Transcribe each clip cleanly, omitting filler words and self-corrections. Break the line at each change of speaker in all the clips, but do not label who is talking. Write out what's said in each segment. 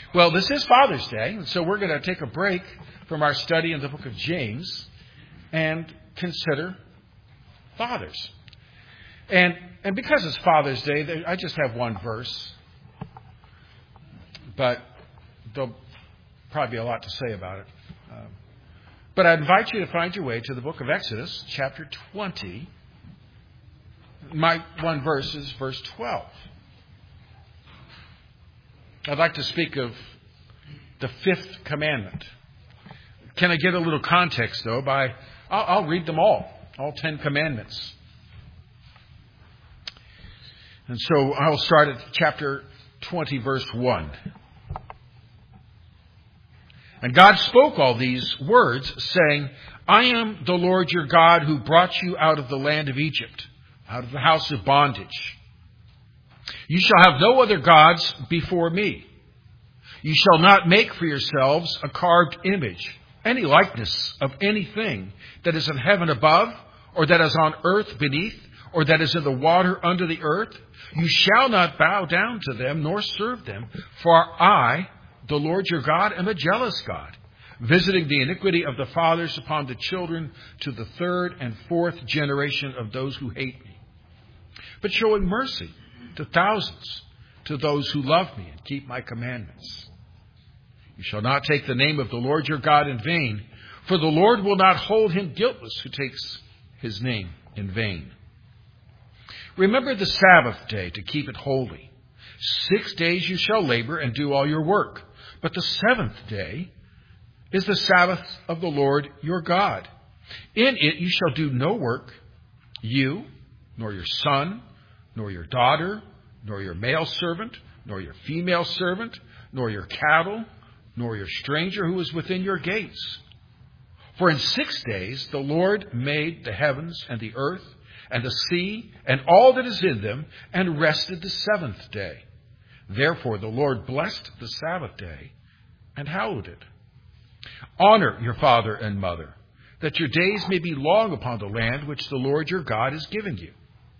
Well, this is Father's Day, and so we're going to take a break from our study in the book of James and consider fathers. And because it's Father's Day, I just have one verse, but there'll probably be a lot to say about it. But I invite you to find your way to the book of Exodus, chapter 20. My one verse is verse 12. I'd like to speak of the fifth commandment. Can I get a little context, though? I'll read them all 10 commandments. And so I'll start at chapter 20, verse 1. And God spoke all these words, saying, I am the Lord your God who brought you out of the land of Egypt, out of the house of bondage. You shall have no other gods before me. You shall not make for yourselves a carved image, any likeness of anything that is in heaven above, or that is on earth beneath, or that is in the water under the earth. You shall not bow down to them, nor serve them. For I, the Lord your God, am a jealous God, visiting the iniquity of the fathers upon the children to the third and fourth generation of those who hate me, but showing mercy to thousands, to those who love me and keep my commandments. You shall not take the name of the Lord your God in vain, for the Lord will not hold him guiltless who takes his name in vain. Remember the Sabbath day to keep it holy. 6 days you shall labor and do all your work, but the seventh day is the Sabbath of the Lord your God. In it you shall do no work, you, nor your son, nor your daughter, nor your male servant, nor your female servant, nor your cattle, nor your stranger who is within your gates. For in 6 days the Lord made the heavens and the earth and the sea and all that is in them, and rested the seventh day. Therefore the Lord blessed the Sabbath day and hallowed it. Honor your father and mother, that your days may be long upon the land which the Lord your God is giving you.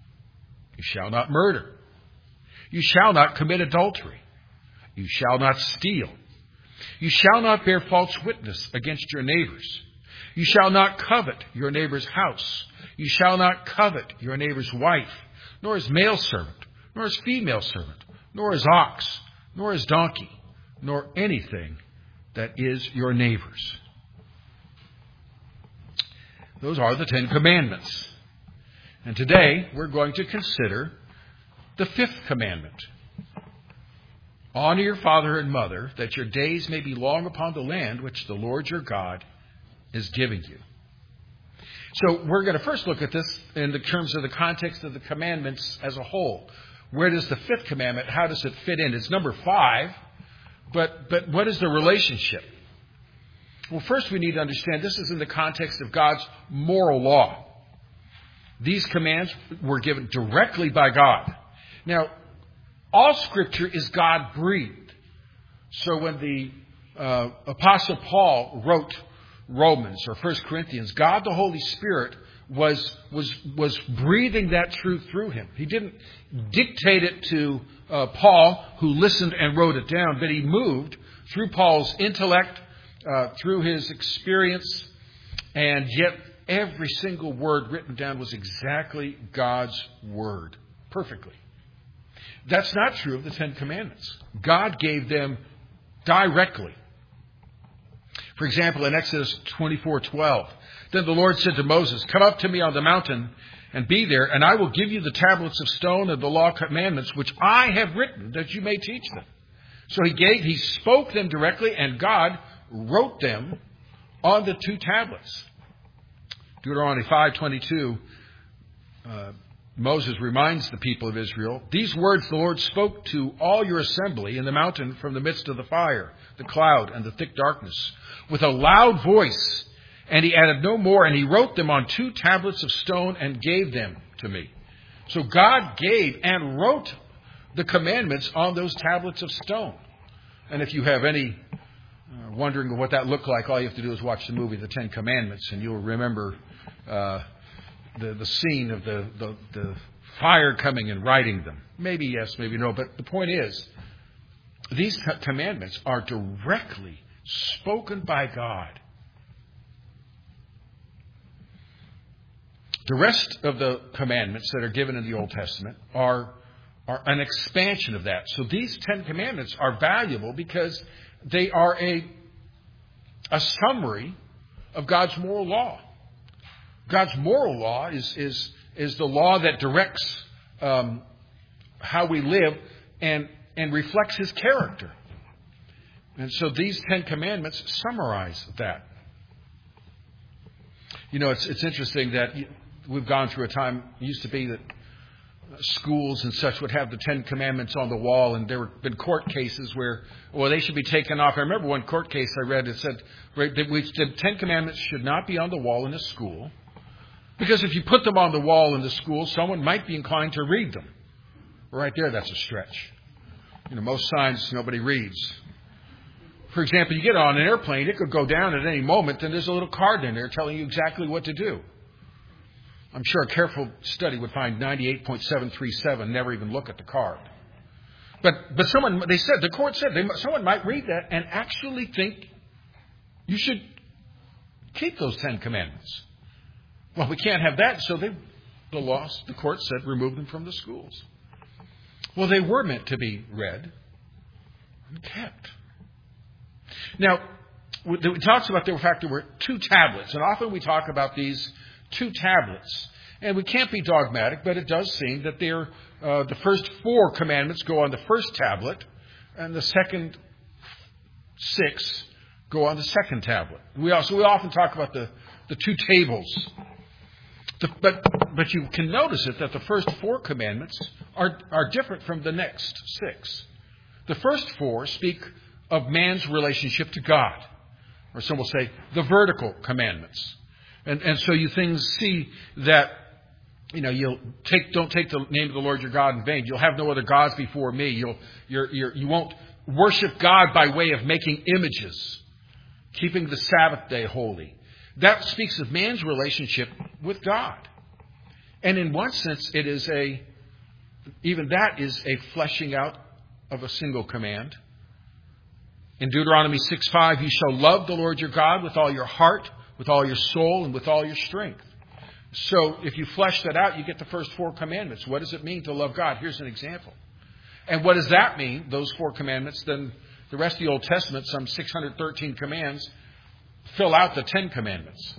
You shall not murder. You shall not commit adultery. You shall not steal. You shall not bear false witness against your neighbors. You shall not covet your neighbor's house. You shall not covet your neighbor's wife, nor his male servant, nor his female servant, nor his ox, nor his donkey, nor anything that is your neighbor's. Those are the 10 commandments. And today we're going to consider the fifth commandment. Honor your father and mother, that your days may be long upon the land which the Lord your God is giving you. So we're going to first look at this in the terms of the context of the commandments as a whole. Where does the fifth commandment, how does it fit in? It's number 5, but what is the relationship? Well, first we need to understand this is in the context of God's moral law. These commands were given directly by God. Now, all Scripture is God-breathed. So when the Apostle Paul wrote Romans or 1 Corinthians, God the Holy Spirit was breathing that truth through him. He didn't dictate it to Paul, who listened and wrote it down, but he moved through Paul's intellect, through his experience, and yet every single word written down was exactly God's word, perfectly. That's not true of the 10 commandments. God gave them directly. For example, in Exodus 24:12, then the Lord said to Moses, come up to me on the mountain and be there, and I will give you the tablets of stone and the law commandments, which I have written, that you may teach them. So he spoke them directly, and God wrote them on the 2 tablets. Deuteronomy 5:22, Moses reminds the people of Israel, these words the Lord spoke to all your assembly in the mountain from the midst of the fire, the cloud, and the thick darkness, with a loud voice. And he added no more, and he wrote them on 2 tablets of stone and gave them to me. So God gave and wrote the commandments on those tablets of stone. And if you have any wondering what that looked like, all you have to do is watch the movie The 10 Commandments, and you'll remember the scene of the fire coming and writing them. Maybe yes, maybe no. But the point is, these commandments are directly spoken by God. The rest of the commandments that are given in the Old Testament are an expansion of that. So these 10 commandments are valuable because they are a summary of God's moral law. God's moral law is the law that directs how we live and reflects His character. And so these 10 commandments summarize that. You know, it's interesting that we've gone through a time, it used to be that schools and such would have the 10 commandments on the wall, and there have been court cases where, well, they should be taken off. I remember one court case I read, it said the 10 commandments should not be on the wall in a school, because if you put them on the wall in the school, someone might be inclined to read them. Right there, that's a stretch. You know, most signs nobody reads. For example, you get on an airplane, it could go down at any moment, and there's a little card in there telling you exactly what to do. I'm sure a careful study would find 98.737 never even look at the card. But the court said someone might read that and actually think you should keep those 10 commandments. Well, we can't have that, so the court said remove them from the schools. Well, they were meant to be read and kept. Now, it talks about the fact there were 2 tablets, and often we talk about these 2 tablets. And we can't be dogmatic, but it does seem that the first 4 commandments go on the first tablet, and the second 6 go on the second tablet. We often talk about the 2 tables. But you can notice that the first 4 commandments are different from the next 6. The first 4 speak of man's relationship to God, or some will say the vertical commandments. And so you see that, you know, don't take the name of the Lord your God in vain. You'll have no other gods before me. You won't worship God by way of making images, keeping the Sabbath day holy. That speaks of man's relationship with God. And in one sense, even that is a fleshing out of a single command. In Deuteronomy 6:5, you shall love the Lord your God with all your heart, with all your soul, and with all your strength. So if you flesh that out, you get the first 4 commandments. What does it mean to love God? Here's an example. And what does that mean, those 4 commandments? Then the rest of the Old Testament, some 613 commands, fill out the 10 commandments.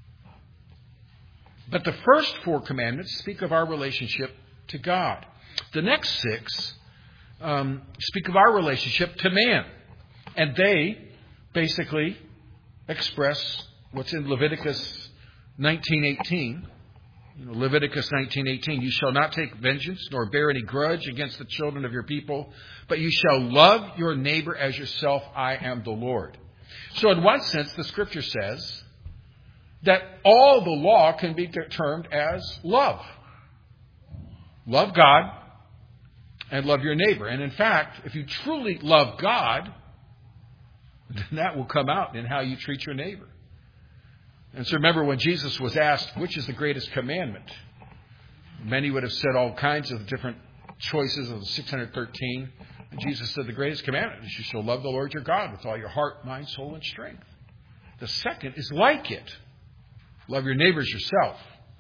But the first 4 commandments speak of our relationship to God. The next 6 speak of our relationship to man. And they basically express what's in Leviticus 19:18. Leviticus 19:18, you shall not take vengeance nor bear any grudge against the children of your people, but you shall love your neighbor as yourself. I am the Lord. So in one sense, the Scripture says that all the law can be termed as love. Love God and love your neighbor. And in fact, if you truly love God, then that will come out in how you treat your neighbor. And so remember when Jesus was asked, which is the greatest commandment? Many would have said all kinds of different choices of the 613. And Jesus said the greatest commandment is you shall love the Lord your God with all your heart, mind, soul, and strength. The second is like it. Love your neighbor as yourself.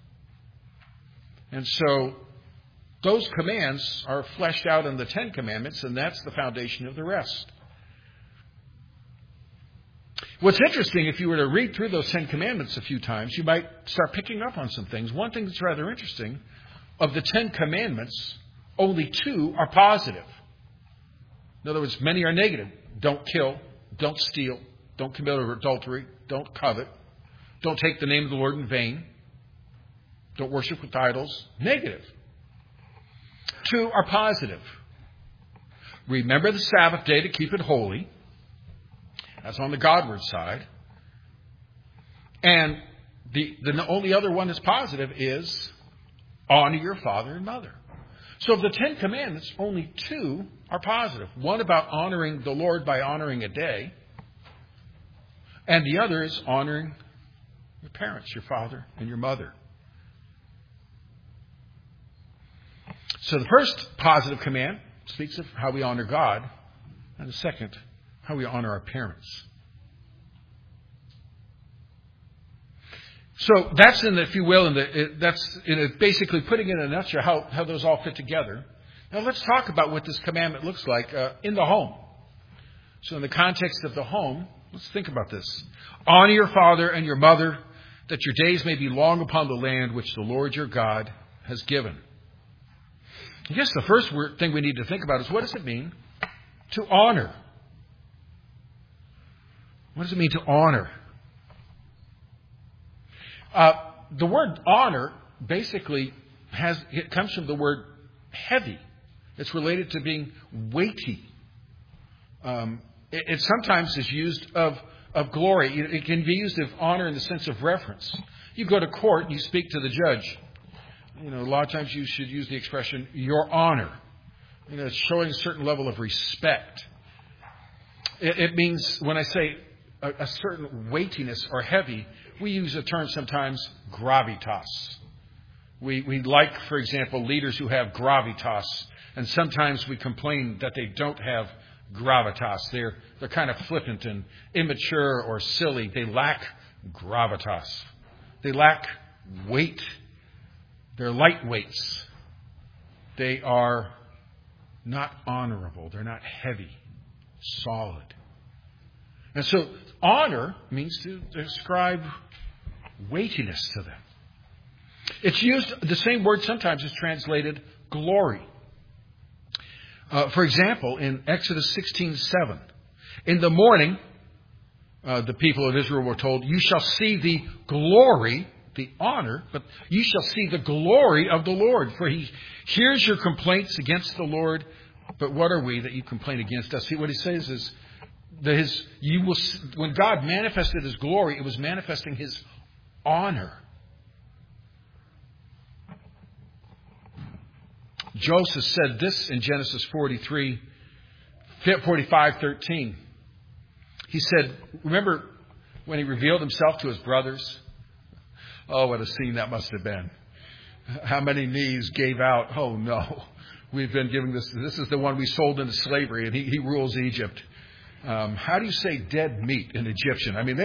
And so those commands are fleshed out in the 10 commandments, and that's the foundation of the rest. What's interesting, if you were to read through those 10 commandments a few times, you might start picking up on some things. One thing that's rather interesting, of the 10 commandments, only 2 are positive. In other words, many are negative. Don't kill, don't steal, don't commit adultery, don't covet, don't take the name of the Lord in vain, don't worship with idols. Negative. 2 are positive. Remember the Sabbath day to keep it holy. That's on the Godward side. And the only other one that's positive is honor your father and mother. So of the 10 commandments, only 2 are positive. One about honoring the Lord by honoring a day. And the other is honoring your parents, your father and your mother. So the first positive command speaks of how we honor God. And the second, how we honor our parents. So that's if you will, that's basically putting it in a nutshell how those all fit together. Now let's talk about what this commandment looks like in the home. So in the context of the home, let's think about this. Honor your father and your mother, that your days may be long upon the land which the Lord your God has given. I guess the first thing we need to think about is, what does it mean to honor? What does it mean to honor? The word honor basically comes from the word heavy. It's related to being weighty. It sometimes is used of glory. It can be used of honor in the sense of reverence. You go to court and you speak to the judge. A lot of times you should use the expression, your honor. It's showing a certain level of respect. It means, when I say a certain weightiness or heavy, we use a term sometimes, gravitas. We like, for example, leaders who have gravitas, and sometimes we complain that they don't have gravitas. They're kind of flippant and immature or silly. They lack gravitas. They lack weight. They're lightweights. They are not honorable. They're not heavy, solid. And so honor means to describe weightiness to them. It's used, the same word sometimes is translated glory. For example, in Exodus 16:7, in the morning, the people of Israel were told, you shall see the glory, the honor, but you shall see the glory of the Lord. For he hears your complaints against the Lord, but what are we that you complain against us? See, what he says is, when God manifested his glory, it was manifesting his honor. Joseph said this in Genesis 45:13. He said, remember when he revealed himself to his brothers? Oh, what a scene that must have been. How many knees gave out? Oh, no. We've been given this. This is the one we sold into slavery, and he rules Egypt. How do you say dead meat in Egyptian? I mean,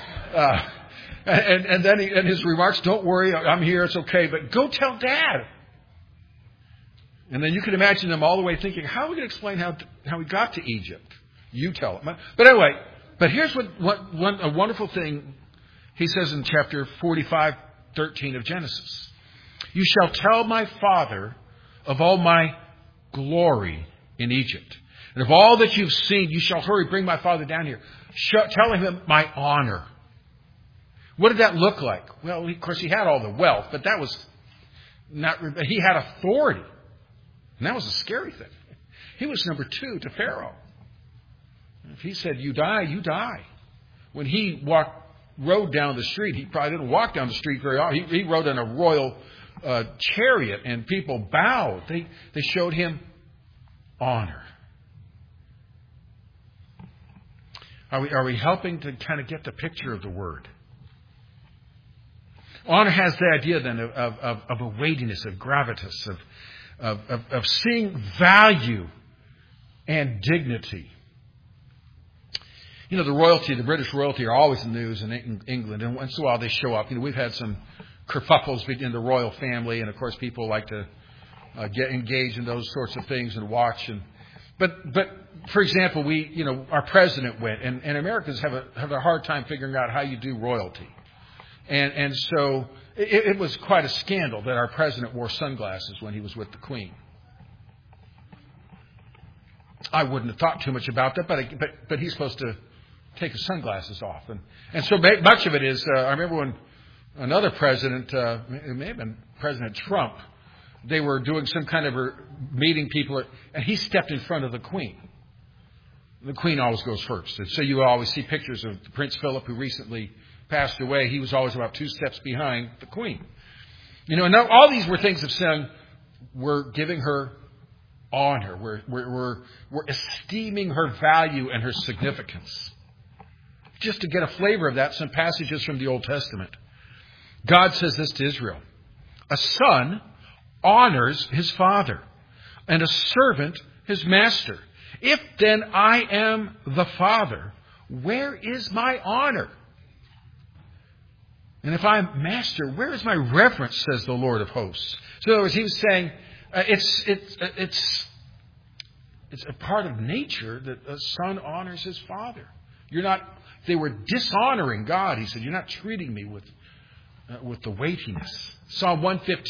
and then his remarks, don't worry, I'm here, it's okay, but go tell Dad. And then you can imagine them all the way thinking, how are we going to explain how we got to Egypt? You tell them. But anyway, here's a wonderful thing he says in chapter 45:13 of Genesis. You shall tell my father of all my glory in Egypt. And of all that you've seen, you shall hurry, bring my father down here. Telling him my honor. What did that look like? Well, of course, he had all the wealth, but that was not, he had authority. And that was a scary thing. He was number 2 to Pharaoh. If he said, you die, you die. When he rode down the street, he probably didn't walk down the street very often. He rode in a royal chariot, and people bowed. They showed him honor. Are we helping to kind of get the picture of the word? Honor has the idea then of a weightiness, of gravitas, of seeing value and dignity. The royalty, the British royalty, are always in the news in England, and once in a while they show up. We've had some kerfuffles in the royal family, and of course people like to get engaged in those sorts of things and watch. But for example, our president went, and Americans have a hard time figuring out how you do royalty, and so it was quite a scandal that our president wore sunglasses when he was with the Queen. I wouldn't have thought too much about that, but he's supposed to take his sunglasses off, and so much of it is. I remember when another president, it may have been President Trump, they were doing some kind of meeting people, and he stepped in front of the Queen. The Queen always goes first, and so you always see pictures of Prince Philip, who recently passed away. He was always about 2 steps behind the Queen. And all these were things of saying we're giving her honor. We're esteeming her value and her significance. Just to get a flavor of that, some passages from the Old Testament. God says this to Israel. A son honors his father, and a servant his master. If then I am the Father, where is my honor? And if I'm Master, where is my reverence, says the Lord of hosts. So in other words, he was saying it's a part of nature that a son honors his father. They were dishonoring God. He said, you're not treating me with the weightiness. Psalm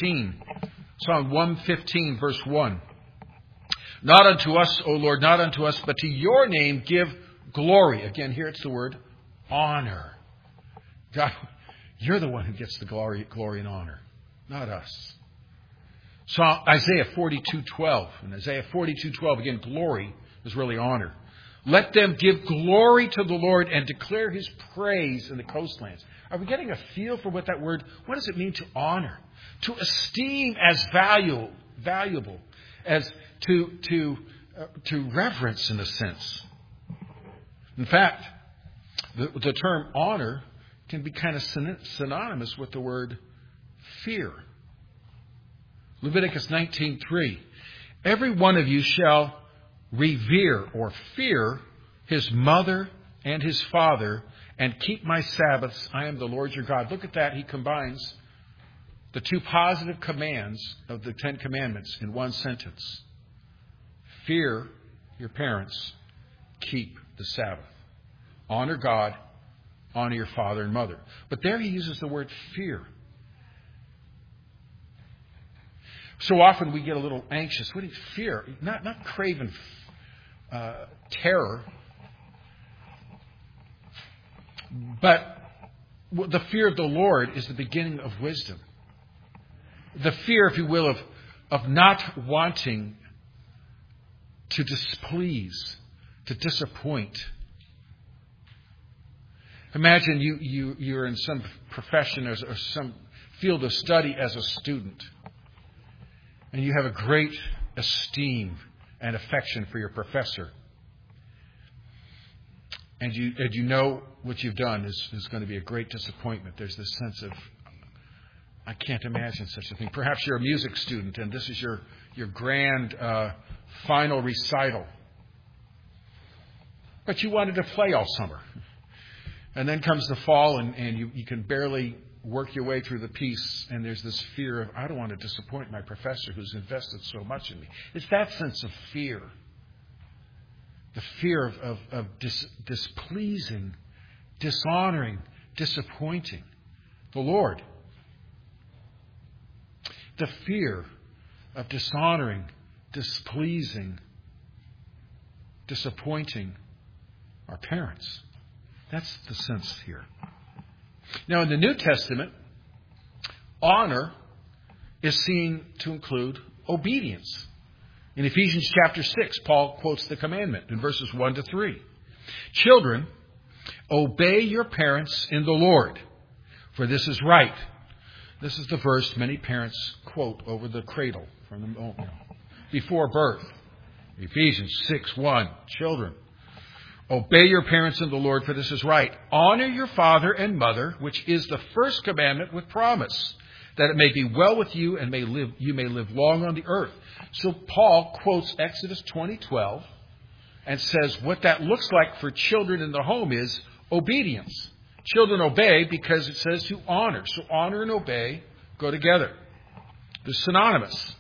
115, verse 1. Not unto us, O Lord, not unto us, but to your name give glory. Again, here it's the word honor. God, you're the one who gets the glory and honor, not us. So Isaiah 42:12. In Isaiah 42:12, again, glory is really honor. Let them give glory to the Lord and declare his praise in the coastlands. Are we getting a feel for what that word, what does it mean to honor? To esteem as valuable, as to reverence in a sense. In fact, the term honor can be kind of synonymous with the word fear. Leviticus 19:3. Every one of you shall revere or fear his mother and his father and keep my Sabbaths. I am the Lord your God. Look at that. He combines the two positive commands of the Ten Commandments in one sentence. Fear your parents. Keep the Sabbath. Honor God. Honor your father and mother. But there he uses the word fear. So often we get a little anxious. What do you fear? Not craven terror. But the fear of the Lord is the beginning of wisdom. The fear, if you will, of not wanting to displease, to disappoint. Imagine you're in some profession or some field of study as a student, and you have a great esteem and affection for your professor. And you know what you've done is going to be a great disappointment. There's this sense of, I can't imagine such a thing. Perhaps you're a music student and this is your grand final recital. But you wanted to play all summer. And then comes the fall and you can barely work your way through the piece. And there's this fear of, I don't want to disappoint my professor who's invested so much in me. It's that sense of fear. The fear of displeasing, dishonoring, disappointing the Lord. The fear of dishonoring, displeasing, disappointing our parents. That's the sense here. Now, in the New Testament, honor is seen to include obedience. In Ephesians chapter 6, Paul quotes the commandment in verses 1 to 3. Children, obey your parents in the Lord, for this is right. This is the verse many parents quote over the cradle from the before birth. Ephesians 6:1. Children, obey your parents in the Lord, for this is right. Honor your father and mother, which is the first commandment with promise, that it may be well with you and you may live long on the earth. So Paul quotes Exodus 20:12 and says what that looks like for children in the home is obedience. Children obey because it says to honor. So honor and obey go together. They're synonymous.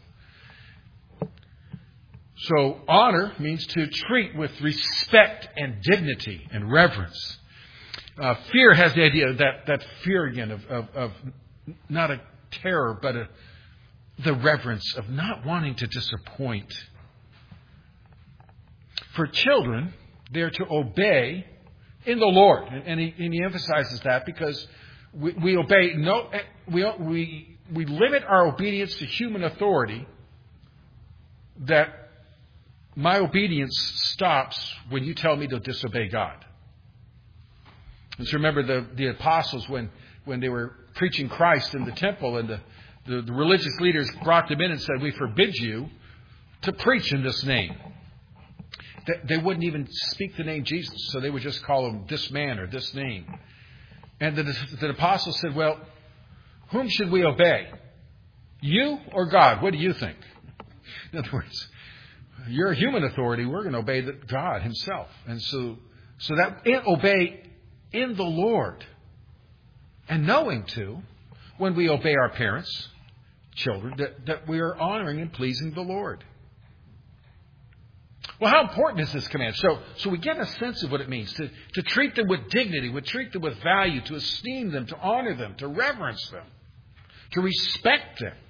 So honor means to treat with respect and dignity and reverence. Fear has the idea that fear again of not a terror, but the reverence of not wanting to disappoint. For children, they're to obey in the Lord, and he emphasizes that because we obey. We limit our obedience to human authority. That my obedience stops when you tell me to disobey God. Let's remember the apostles when they were preaching Christ in the temple, and the religious leaders brought them in and said, "We forbid you to preach in this name." They wouldn't even speak the name Jesus, so they would just call him this man or this name. And the apostles said, "Well, whom should we obey? You or God? What do you think?" In other words, your human authority, we're going to obey God himself. And so that obey in the Lord. And knowing, too, when we obey our parents, children, that we are honoring and pleasing the Lord. Well, how important is this command? So we get a sense of what it means to treat them with dignity, to treat them with value, to esteem them, to honor them, to reverence them, to respect them.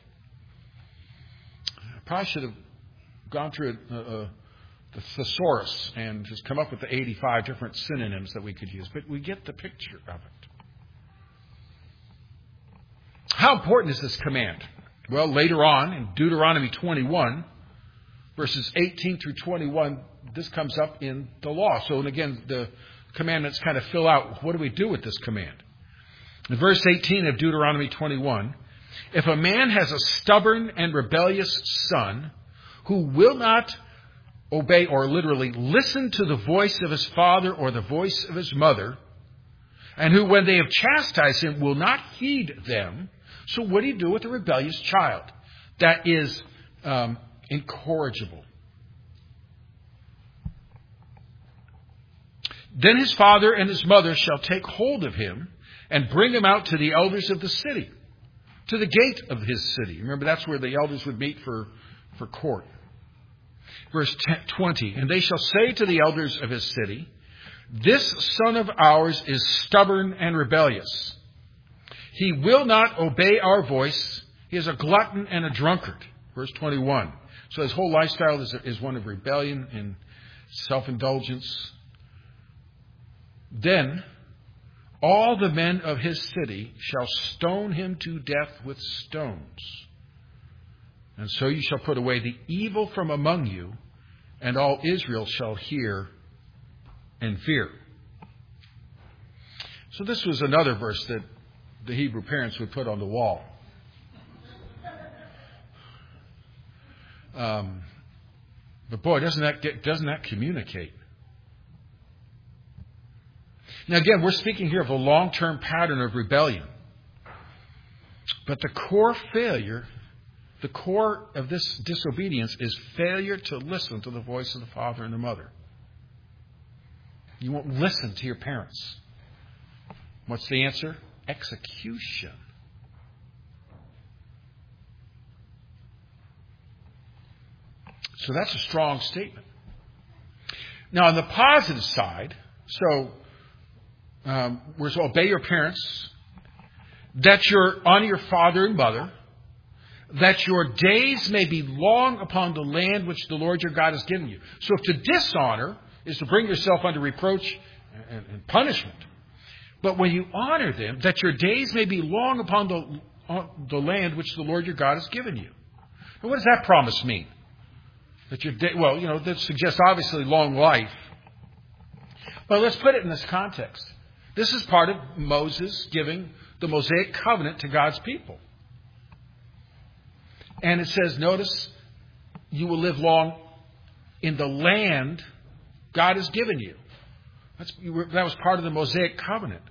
I probably should have gone through the thesaurus and just come up with the 85 different synonyms that we could use, but we get the picture of it. How important is this command? Well, later on in Deuteronomy 21, verses 18 through 21, this comes up in the law. So, and again, the commandments kind of fill out, what do we do with this command? In verse 18 of Deuteronomy 21, if a man has a stubborn and rebellious son who will not obey or literally listen to the voice of his father or the voice of his mother, and who, when they have chastised him, will not heed them, so what do you do with a rebellious child that is incorrigible? Then his father and his mother shall take hold of him and bring him out to the elders of the city, to the gate of his city. Remember, that's where the elders would meet for court. Verse 20, and they shall say to the elders of his city, this son of ours is stubborn and rebellious. He will not obey our voice. He is a glutton and a drunkard. Verse 21. So his whole lifestyle is one of rebellion and self-indulgence. Then all the men of his city shall stone him to death with stones. And so you shall put away the evil from among you, and all Israel shall hear and fear. So this was another verse that the Hebrew parents would put on the wall. But boy, doesn't that communicate? Now again, we're speaking here of a long-term pattern of rebellion. But the core of this disobedience is failure to listen to the voice of the father and the mother. You won't listen to your parents. What's the answer? Execution. So that's a strong statement. Now, on the positive side, we're to obey your parents, that you honor your father and mother, that your days may be long upon the land which the Lord your God has given you. So if to dishonor is to bring yourself under reproach and punishment, but when you honor them, that your days may be long upon the land which the Lord your God has given you. And what does that promise mean? That that suggests obviously long life. But let's put it in this context. This is part of Moses giving the Mosaic covenant to God's people. And it says, notice, you will live long in the land God has given you. That was part of the Mosaic covenant.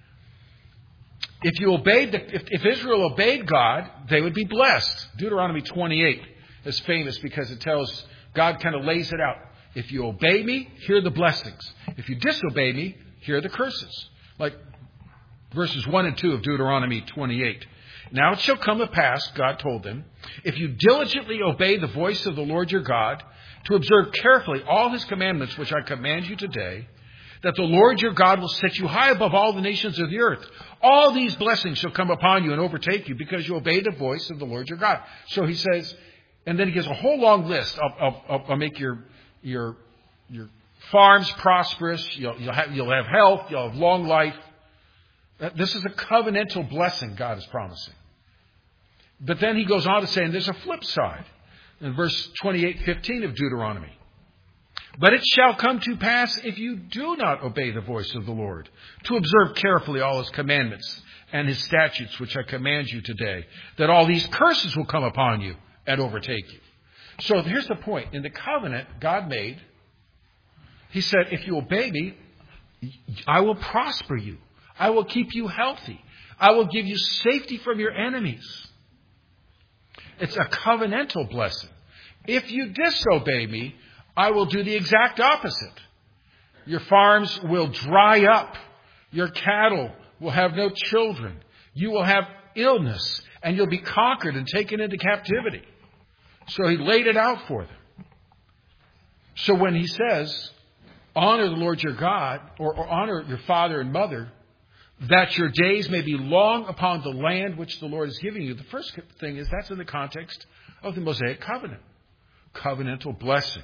If Israel obeyed God, they would be blessed. Deuteronomy 28 is famous because it tells, God kind of lays it out. If you obey me, here are the blessings. If you disobey me, here are the curses. Like verses 1 and 2 of Deuteronomy 28. Now it shall come to pass, God told them, if you diligently obey the voice of the Lord your God, to observe carefully all his commandments which I command you today, that the Lord your God will set you high above all the nations of the earth. All these blessings shall come upon you and overtake you because you obey the voice of the Lord your God. So he says, and then he gives a whole long list of make your farms prosperous. You'll have health. You'll have long life. This is a covenantal blessing God is promising. But then he goes on to say, and there's a flip side. In verse 28:15 of Deuteronomy. But it shall come to pass if you do not obey the voice of the Lord, to observe carefully all his commandments and his statutes, which I command you today, that all these curses will come upon you and overtake you. So here's the point. In the covenant God made, he said, if you obey me, I will prosper you. I will keep you healthy. I will give you safety from your enemies. It's a covenantal blessing. If you disobey me, I will do the exact opposite. Your farms will dry up. Your cattle will have no children. You will have illness, and you'll be conquered and taken into captivity. So he laid it out for them. So when he says, honor the Lord your God, or honor your father and mother, that your days may be long upon the land which the Lord is giving you. The first thing is that's in the context of the Mosaic covenant. Covenantal blessing.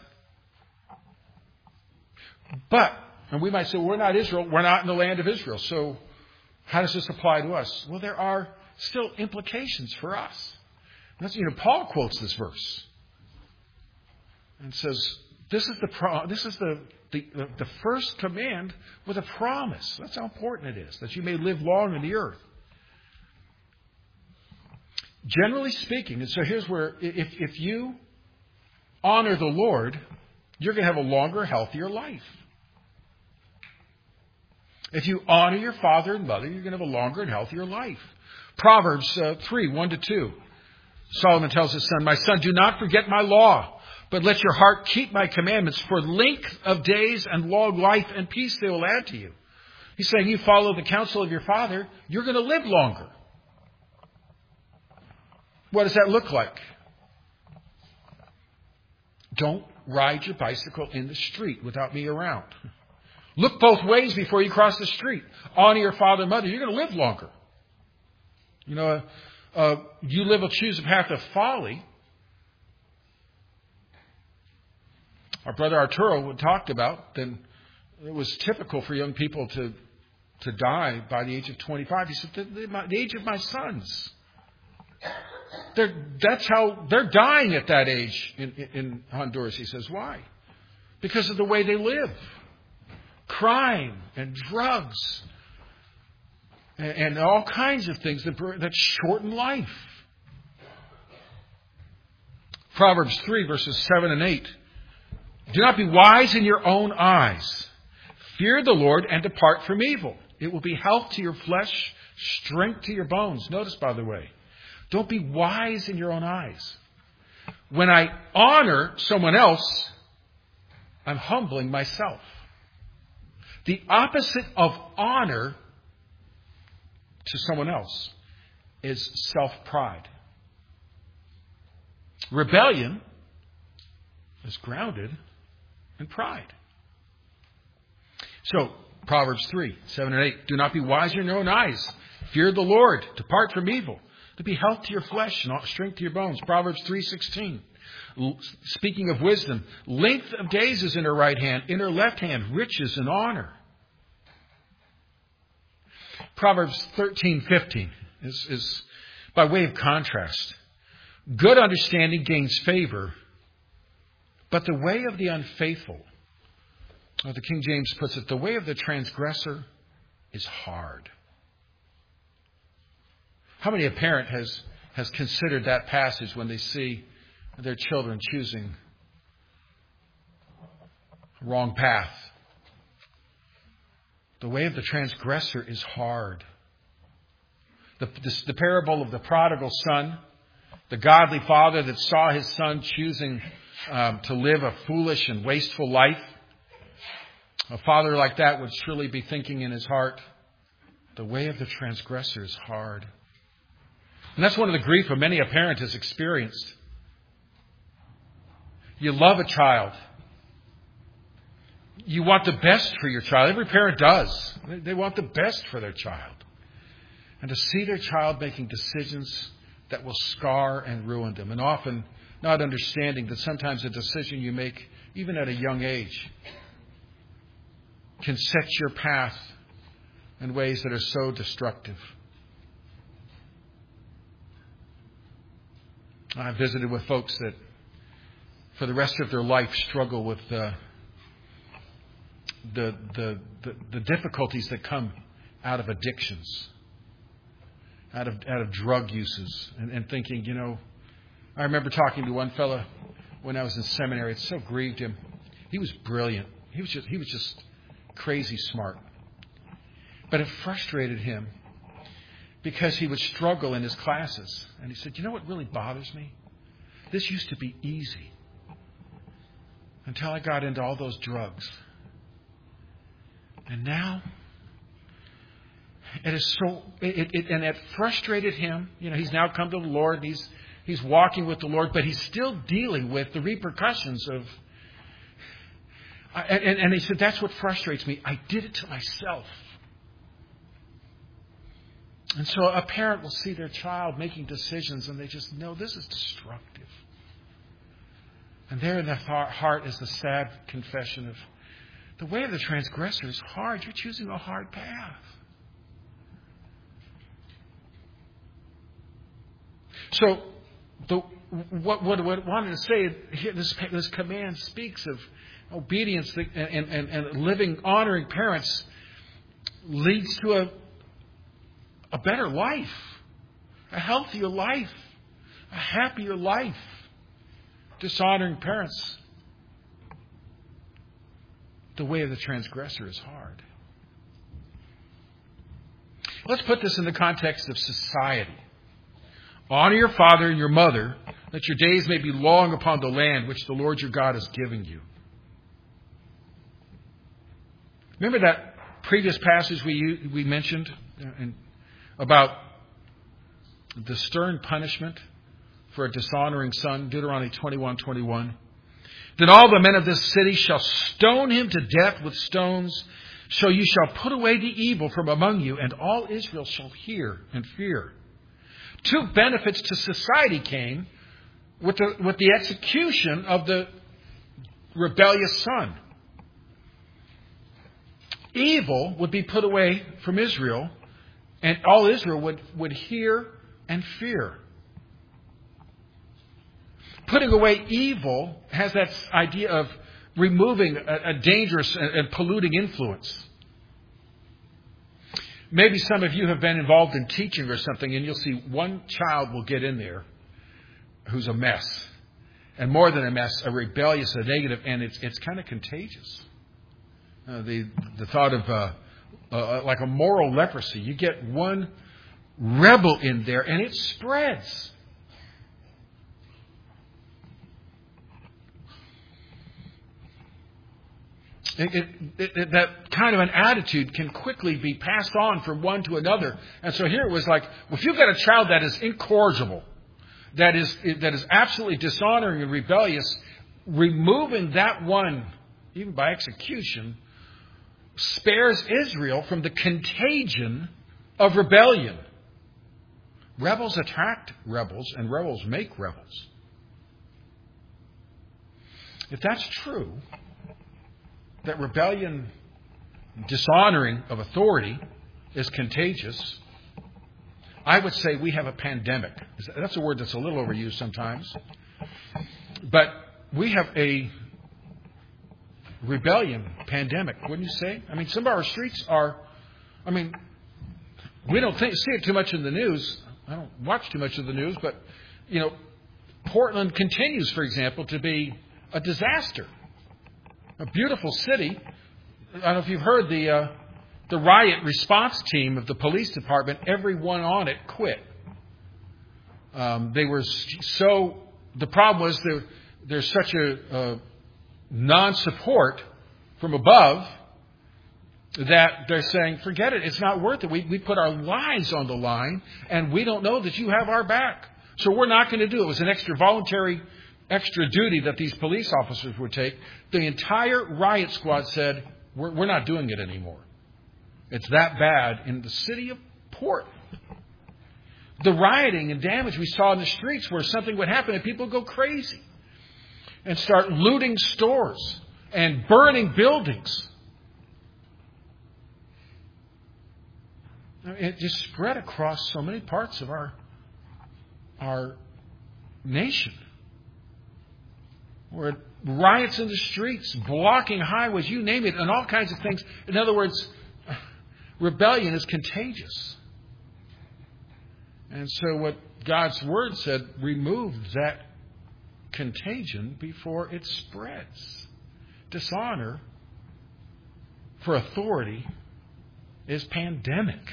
But, and we might say, we're not Israel. We're not in the land of Israel. So how does this apply to us? Well, there are still implications for us. That's, Paul quotes this verse and says, this is the first command with a promise. That's how important it is, that you may live long in the earth. Generally speaking, and so here's where, if you honor the Lord, you're going to have a longer, healthier life. If you honor your father and mother, you're going to have a longer and healthier life. Proverbs 3, 1-2. Solomon tells his son, my son, do not forget my law, but let your heart keep my commandments. For length of days and long life and peace they will add to you. He's saying you follow the counsel of your father, you're going to live longer. What does that look like? Don't ride your bicycle in the street without me around. Look both ways before you cross the street. Honor your father and mother. You're going to live longer. You choose a path of folly. Our brother Arturo talked about, then it was typical for young people to die by the age of 25. He said, the age of my sons. That's how they're dying at that age in Honduras. He says, why? Because of the way they live. Crime and drugs and all kinds of things that shorten life. Proverbs 3, verses 7 and 8. Do not be wise in your own eyes. Fear the Lord and depart from evil. It will be health to your flesh, strength to your bones. Notice, by the way, don't be wise in your own eyes. When I honor someone else, I'm humbling myself. The opposite of honor to someone else is self-pride. Rebellion is grounded in pride. So, Proverbs 3, 7 and 8. Do not be wise in your own eyes. Fear the Lord. Depart from evil. To be health to your flesh and strength to your bones. Proverbs 3:16. Speaking of wisdom, length of days is in her right hand, in her left hand, riches and honor. Proverbs 13:15 is by way of contrast. Good understanding gains favor, but the way of the unfaithful, or the King James puts it, the way of the transgressor is hard. How many a parent has considered that passage when they see their children choosing a wrong path? The way of the transgressor is hard. The parable of the prodigal son, the godly father that saw his son choosing to live a foolish and wasteful life. A father like that would surely be thinking in his heart, the way of the transgressor is hard. And that's one of the grief of many a parent has experienced. You love a child. You want the best for your child. Every parent does. They want the best for their child. And to see their child making decisions that will scar and ruin them. And often not understanding that sometimes a decision you make, even at a young age, can set your path in ways that are so destructive. I've visited with folks that for the rest of their life struggle with the difficulties that come out of addictions, out of drug uses, and thinking, I remember talking to one fellow when I was in seminary. It so grieved him. He was brilliant. He was just crazy smart. But it frustrated him because he would struggle in his classes. And he said, you know what really bothers me? This used to be easy. until I got into all those drugs. And now, it is so, and it frustrated him. He's now come to the Lord. He's walking with the Lord, but he's still dealing with the repercussions of. And he said, that's what frustrates me. I did it to myself. And so a parent will see their child making decisions, and they just know this is destructive. And there in their heart is the sad confession of the way of the transgressor is hard. You're choosing a hard path. So, what I wanted to say here, this command speaks of obedience and living, honoring parents leads to a better life, a healthier life, a happier life. Dishonoring parents, the way of the transgressor is hard. Let's put this in the context of society. Honor your father and your mother, that your days may be long upon the land which the Lord your God is giving you. Remember that previous passage we mentioned about the stern punishment for a dishonoring son, Deuteronomy 21:21. Then all the men of this city shall stone him to death with stones, so you shall put away the evil from among you, and all Israel shall hear and fear. Two benefits to society came with the execution of the rebellious son. Evil would be put away from Israel, and all Israel would hear and fear. Putting away evil has that idea of removing a dangerous and polluting influence. Maybe some of you have been involved in teaching or something, and you'll see one child will get in there who's a mess. And more than a mess, a rebellious, a negative, and it's kind of contagious. The thought of like a moral leprosy. You get one rebel in there, and it spreads. That kind of an attitude can quickly be passed on from one to another. And so here it was like, if you've got a child that is incorrigible, that is absolutely dishonoring and rebellious, removing that one, even by execution, spares Israel from the contagion of rebellion. Rebels attract rebels, and rebels make rebels. If that's true, that rebellion, dishonoring of authority, is contagious, I would say we have a pandemic. That's a word that's a little overused sometimes. But we have a rebellion pandemic, wouldn't you say? I mean, some of our streets are, we don't see it too much in the news. I don't watch too much of the news, but, Portland continues, for example, to be a disaster. A beautiful city. I don't know if you've heard the riot response team of the police department. Everyone on it quit. They were so. The problem was there's such a non-support from above that they're saying, forget it. It's not worth it. We put our lives on the line, and we don't know that you have our back, so we're not going to do it. It was an extra duty that these police officers would take. The entire riot squad said, we're not doing it anymore. It's that bad in the city of Portland. The rioting and damage we saw in the streets where something would happen and people would go crazy and start looting stores and burning buildings. It just spread across so many parts of our nation. Where riots in the streets, blocking highways, you name it, and all kinds of things. In other words, rebellion is contagious. And so what God's Word said, remove that contagion before it spreads. Dishonor for authority is pandemic.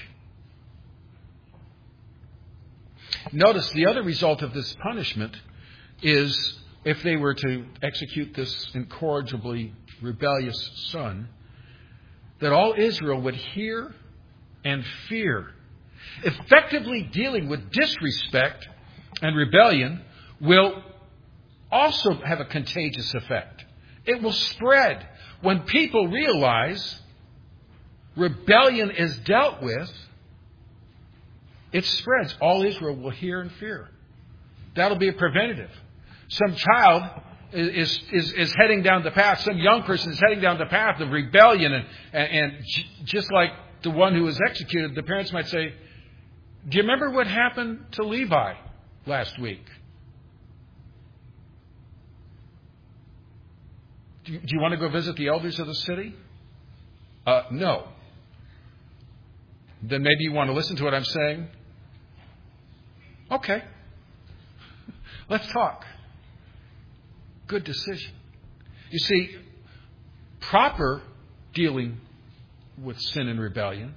Notice the other result of this punishment is if they were to execute this incorrigibly rebellious son, that all Israel would hear and fear. Effectively dealing with disrespect and rebellion will also have a contagious effect. It will spread. When people realize rebellion is dealt with, it spreads. All Israel will hear and fear. That'll be a preventative. Some child is heading down the path. Some young person is heading down the path of rebellion. And just like the one who was executed, the parents might say, do you remember what happened to Levi last week? Do you want to go visit the elders of the city? No. Then maybe you want to listen to what I'm saying? Okay. Let's talk. Good decision. You see, proper dealing with sin and rebellion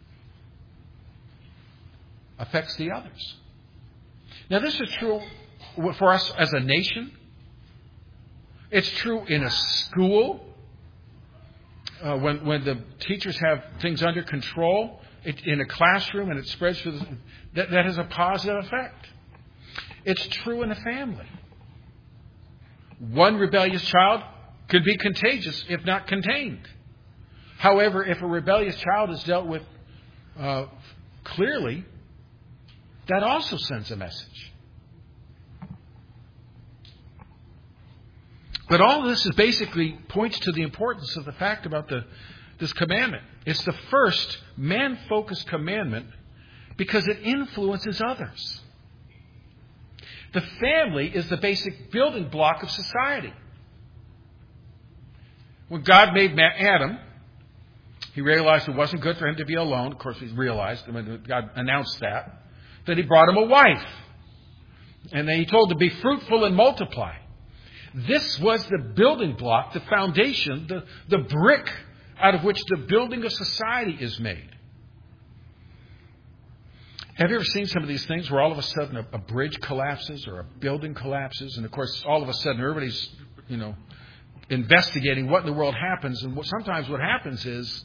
affects the others. Now, this is true for us as a nation. It's true in a school. When the teachers have things under control in a classroom and it spreads through that has a positive effect. It's true in a family. One rebellious child could be contagious if not contained. However, if a rebellious child is dealt with clearly, that also sends a message. But all of this is basically points to the importance of the fact about this commandment. It's the first man-focused commandment because it influences others. The family is the basic building block of society. When God made Adam, He realized it wasn't good for him to be alone. Of course, He realized, God announced that. Then He brought him a wife. And then He told him to be fruitful and multiply. This was the building block, the foundation, the brick out of which the building of society is made. Have you ever seen some of these things where all of a sudden a bridge collapses or a building collapses? And of course, all of a sudden everybody's, investigating what in the world happens. And sometimes what happens is,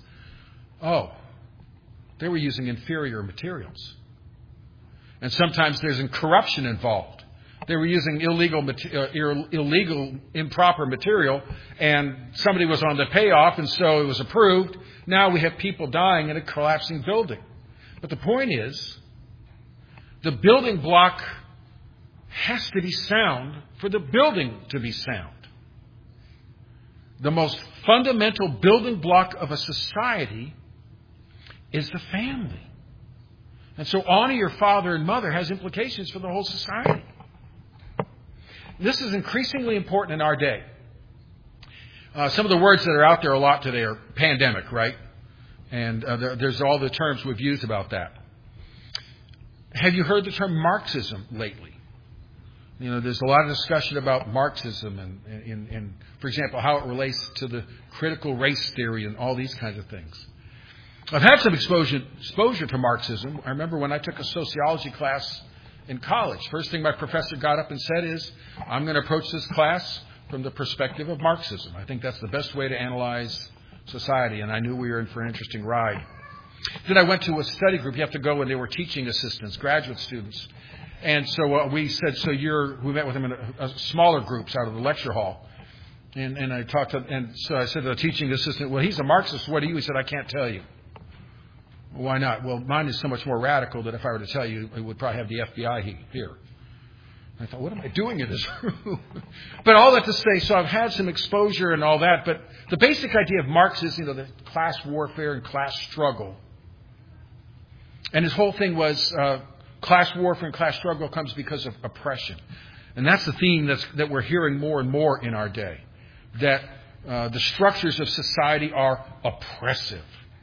they were using inferior materials. And sometimes there's corruption involved. They were using illegal, improper material, and somebody was on the payoff, and so it was approved. Now we have people dying in a collapsing building. But the point is, the building block has to be sound for the building to be sound. The most fundamental building block of a society is the family. And so honor your father and mother has implications for the whole society. This is increasingly important in our day. Some of the words that are out there a lot today are pandemic, right? And there's all the terms we've used about that. Have you heard the term Marxism lately? There's a lot of discussion about Marxism and, for example, how it relates to the critical race theory and all these kinds of things. I've had some exposure to Marxism. I remember when I took a sociology class in college. First thing my professor got up and said is, I'm going to approach this class from the perspective of Marxism. I think that's the best way to analyze society, and I knew we were in for an interesting ride. Then I went to a study group. You have to go when they were teaching assistants, graduate students. And so we said, we met with them in smaller groups out of the lecture hall. And I talked to, and so I said to the teaching assistant, well, he's a Marxist. What are you? He said, I can't tell you. Why not? Well, mine is so much more radical that if I were to tell you, it would probably have the FBI here. I thought, what am I doing in this room? But all that to say, so I've had some exposure and all that. But the basic idea of Marx is, the class warfare and class struggle. And his whole thing was class warfare and class struggle comes because of oppression. And that's the theme that we're hearing more and more in our day. That the structures of society are oppressive.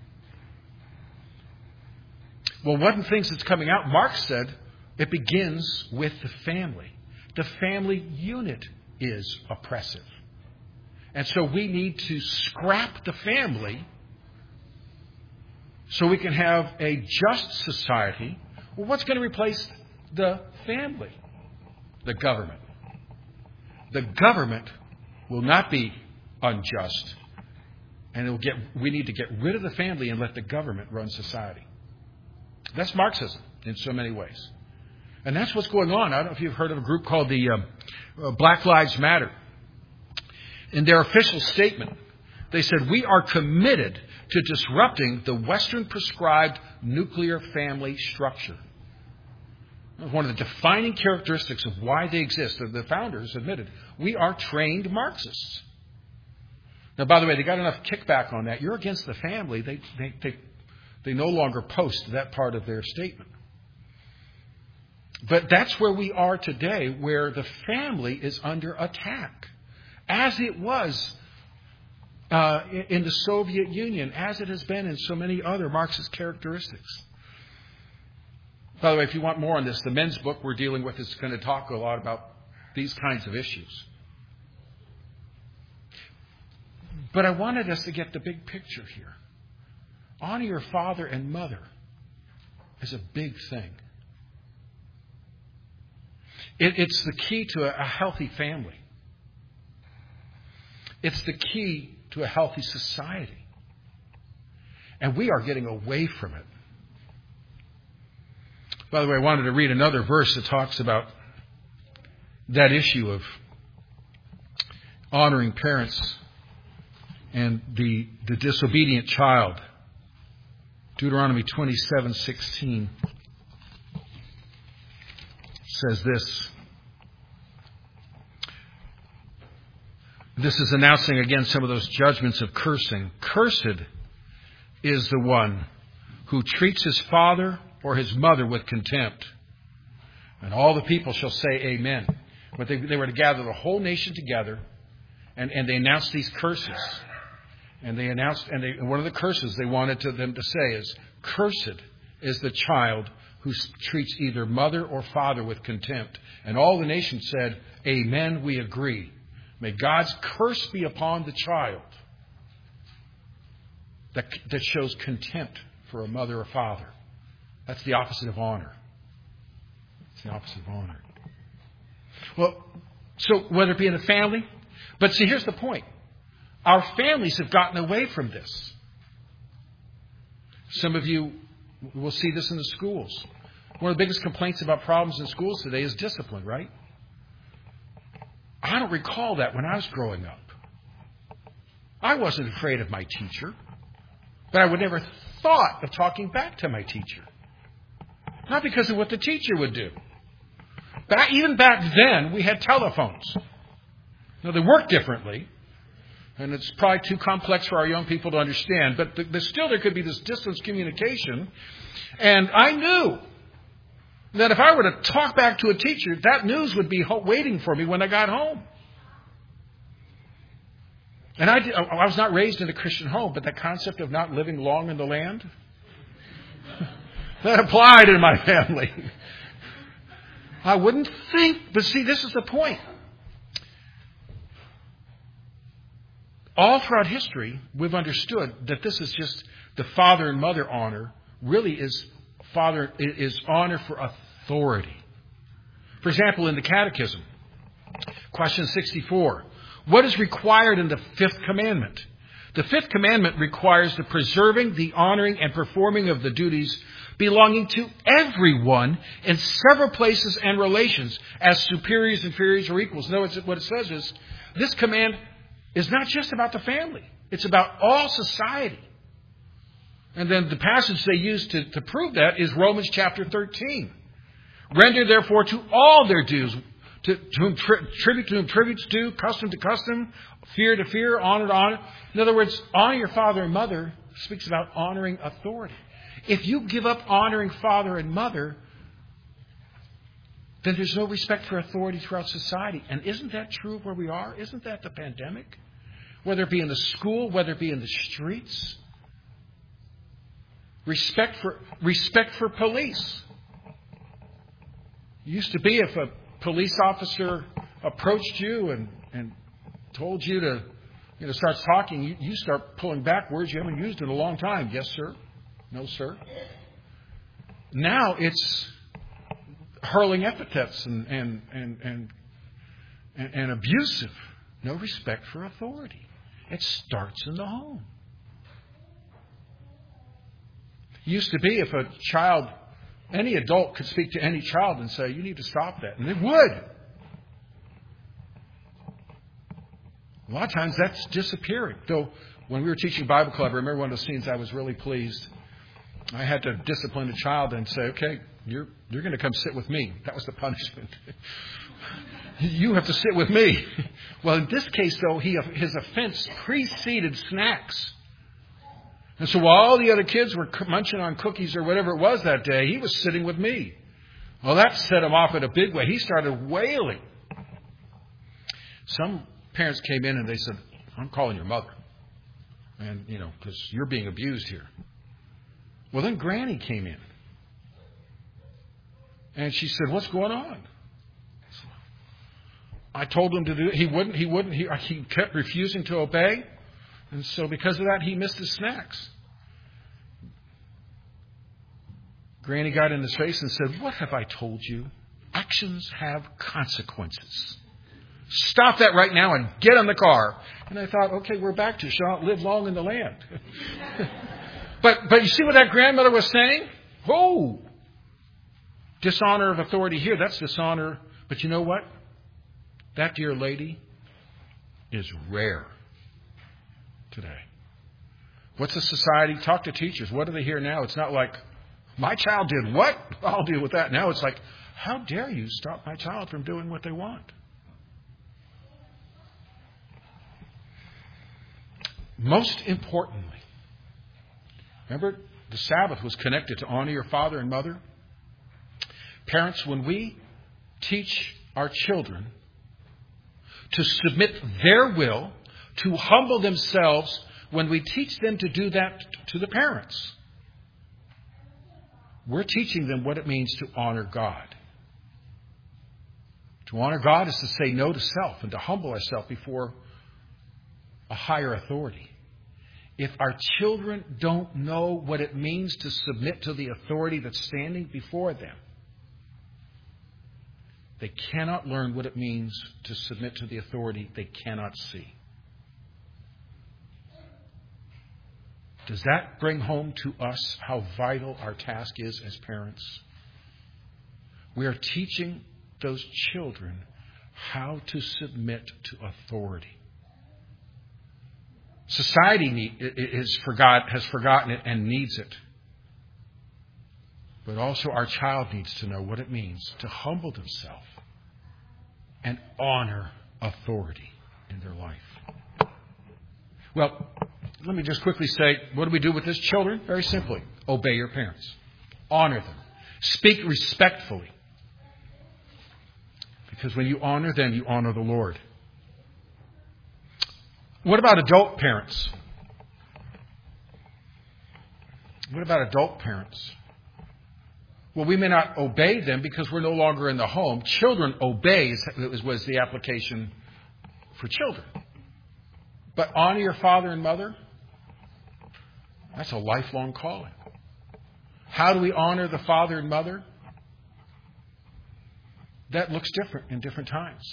Well, one of the things that's coming out, Marx said, it begins with the family. The family unit is oppressive. And so we need to scrap the family so we can have a just society. Well, what's going to replace the family? The government. the government will not be unjust. And we need to get rid of the family and let the government run society. That's Marxism in so many ways. And that's what's going on. I don't know if you've heard of a group called the Black Lives Matter. In their official statement, they said, we are committed to disrupting the Western prescribed nuclear family structure. One of the defining characteristics of why they exist, the founders admitted, we are trained Marxists. Now, by the way, they got enough kickback on that. You're against the family. They no longer post that part of their statement. But that's where we are today, where the family is under attack, as it was in the Soviet Union, as it has been in so many other Marxist characteristics. By the way, if you want more on this, the men's book we're dealing with is going to talk a lot about these kinds of issues. But I wanted us to get the big picture here. Honor your father and mother is a big thing. It's the key to a healthy family. It's the key to a healthy society. And we are getting away from it. By the way, I wanted to read another verse that talks about that issue of honoring parents and the disobedient child. Deuteronomy 27:16 says this. This is announcing again some of those judgments of cursing. Cursed is the one who treats his father or his mother with contempt. And all the people shall say amen. But they were to gather the whole nation together, and they announced these curses. And they announced, and one of the curses they wanted them to say is, cursed is the child who treats either mother or father with contempt. And all the nation said, amen, we agree. May God's curse be upon the child that shows contempt for a mother or father. That's the opposite of honor. It's the opposite of honor. Well, so whether it be in a family, but see, here's the point. Our families have gotten away from this. Some of you will see this in the schools. One of the biggest complaints about problems in schools today is discipline, right? I don't recall that when I was growing up. I wasn't afraid of my teacher, but I would never thought of talking back to my teacher. Not because of what the teacher would do. But even back then, we had telephones. Now, they work differently, and it's probably too complex for our young people to understand, but still there could be this distance communication. And I knew that if I were to talk back to a teacher, that news would be waiting for me when I got home. And I was not raised in a Christian home, but that concept of not living long in the land, that applied in my family. I wouldn't think, but see, this is the point. All throughout history, we've understood that this is just the father and mother honor really is honor for authority. For example, in the Catechism, question 64, what is required in the fifth commandment? The fifth commandment requires the preserving, the honoring, and performing of the duties belonging to everyone in several places and relations as superiors, inferiors, or equals. No, what it says is this command is not just about the family. It's about all society. And then the passage they use to prove that is Romans chapter 13. Render therefore to all their dues, to whom tribute's due, custom to custom, fear to fear, honor to honor. In other words, honor your father and mother speaks about honoring authority. If you give up honoring father and mother, then there's no respect for authority throughout society. And isn't that true of where we are? Isn't that the pandemic? Whether it be in the school, whether it be in the streets. Respect for police. It used to be if a police officer approached you and told you to start talking, you start pulling back words you haven't used in a long time. Yes, sir. No, sir. Now it's hurling epithets and and abusive. No respect for authority. It starts in the home. It used to be if a child, any adult could speak to any child and say, you need to stop that. And they would. A lot of times that's disappearing. Though when we were teaching Bible Club, I remember one of the scenes I was really pleased. I had to discipline a child and say, okay, you're going to come sit with me. That was the punishment. You have to sit with me. Well, in this case, though, his offense preceded snacks. And so while all the other kids were munching on cookies or whatever it was that day, he was sitting with me. Well, that set him off in a big way. He started wailing. Some parents came in and they said, I'm calling your mother. And, because you're being abused here. Well, then Granny came in. And she said, what's going on? I told him to do it. He wouldn't. He kept refusing to obey. And so because of that, he missed his snacks. Granny got in his face and said, what have I told you? Actions have consequences. Stop that right now and get in the car. And I thought, okay, we're back to shall live long in the land. But you see what that grandmother was saying? Oh, dishonor of authority here. That's dishonor. But you know what? That dear lady is rare today. What's the society? Talk to teachers. What do they hear now? It's not like, my child did what? I'll deal with that. Now it's like, how dare you stop my child from doing what they want? Most importantly, remember the Sabbath was connected to honor your father and mother. Parents, when we teach our children to submit their will, to humble themselves, when we teach them to do that to the parents, we're teaching them what it means to honor God. To honor God is to say no to self and to humble ourselves before a higher authority. If our children don't know what it means to submit to the authority that's standing before them, they cannot learn what it means to submit to the authority they cannot see. Does that bring home to us how vital our task is as parents? We are teaching those children how to submit to authority. Society has forgotten it and needs it. But also our child needs to know what it means to humble themselves and honor authority in their life. Well, let me just quickly say, what do we do with this, children? Very simply, obey your parents. Honor them. Speak respectfully. Because when you honor them, you honor the Lord. What about adult parents? What about adult parents? Well, we may not obey them because we're no longer in the home. Children obey was the application for children. But honor your father and mother, that's a lifelong calling. How do we honor the father and mother? That looks different in different times.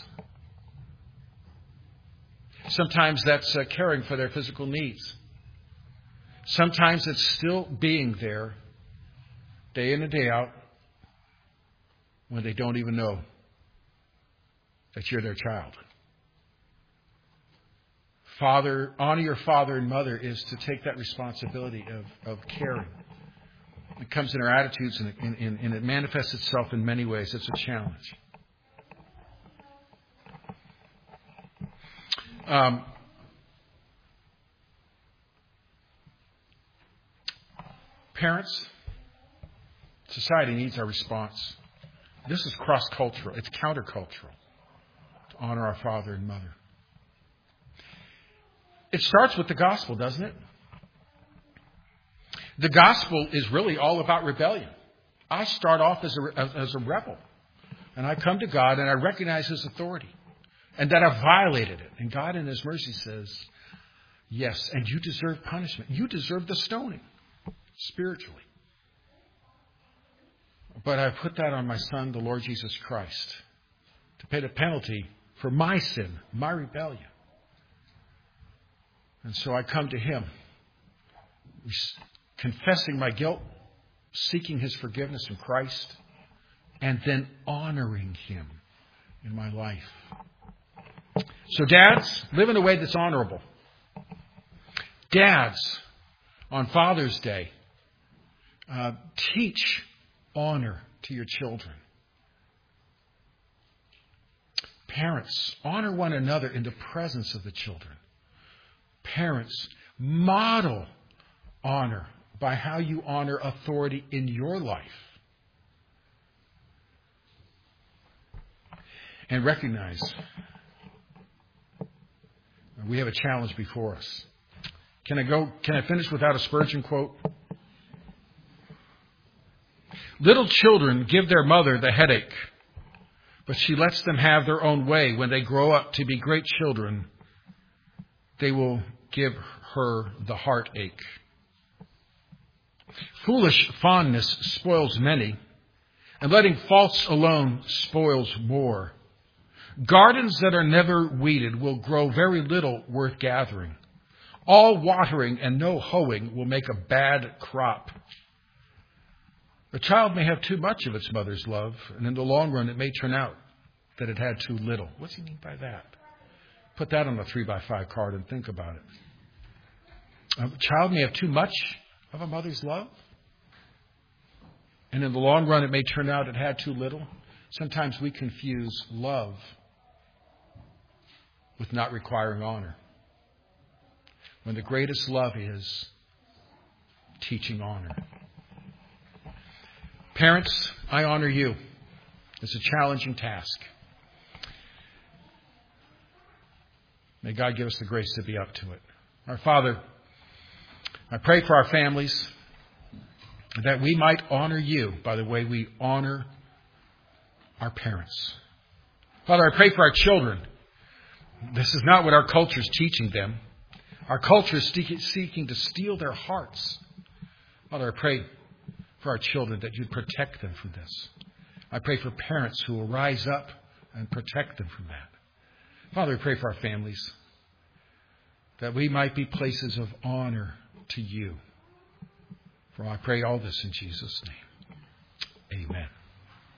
Sometimes that's caring for their physical needs. Sometimes it's still being there day in and day out when they don't even know that you're their child. Honor your father and mother is to take that responsibility of caring. It comes in our attitudes and it manifests itself in many ways. It's a challenge. Parents, society needs our response. This is cross-cultural. It's countercultural to honor our father and mother. It starts with the gospel, doesn't it? The gospel is really all about rebellion. I start off as a rebel. And I come to God and I recognize His authority. And that I've violated it. And God in His mercy says, yes, and you deserve punishment. You deserve the stoning, spiritually. But I've put that on my Son, the Lord Jesus Christ, to pay the penalty for my sin, my rebellion. And so I come to Him, confessing my guilt, seeking His forgiveness in Christ, and then honoring Him in my life. So dads, live in a way that's honorable. Dads, on Father's Day, teach honor to your children. Parents, honor one another in the presence of the children. Parents, model honor by how you honor authority in your life. And recognize we have a challenge before us. Can I finish without a Spurgeon quote? Little children give their mother the headache, but she lets them have their own way. When they grow up to be great children, they will give her the heartache. Foolish fondness spoils many, and letting faults alone spoils more. Gardens that are never weeded will grow very little worth gathering. All watering and no hoeing will make a bad crop. A child may have too much of its mother's love, and in the long run it may turn out that it had too little. What's he mean by that? Put that on a 3x5 card and think about it. A child may have too much of a mother's love, and in the long run it may turn out it had too little. Sometimes we confuse love with not requiring honor, when the greatest love is teaching honor. Parents, I honor you. It's a challenging task. May God give us the grace to be up to it. Our Father, I pray for our families that we might honor you by the way we honor our parents. Father, I pray for our children. This is not what our culture is teaching them. Our culture is seeking to steal their hearts. Father, I pray for our children that you'd protect them from this. I pray for parents who will rise up and protect them from that. Father, I pray for our families that we might be places of honor to you. For I pray all this in Jesus' name. Amen.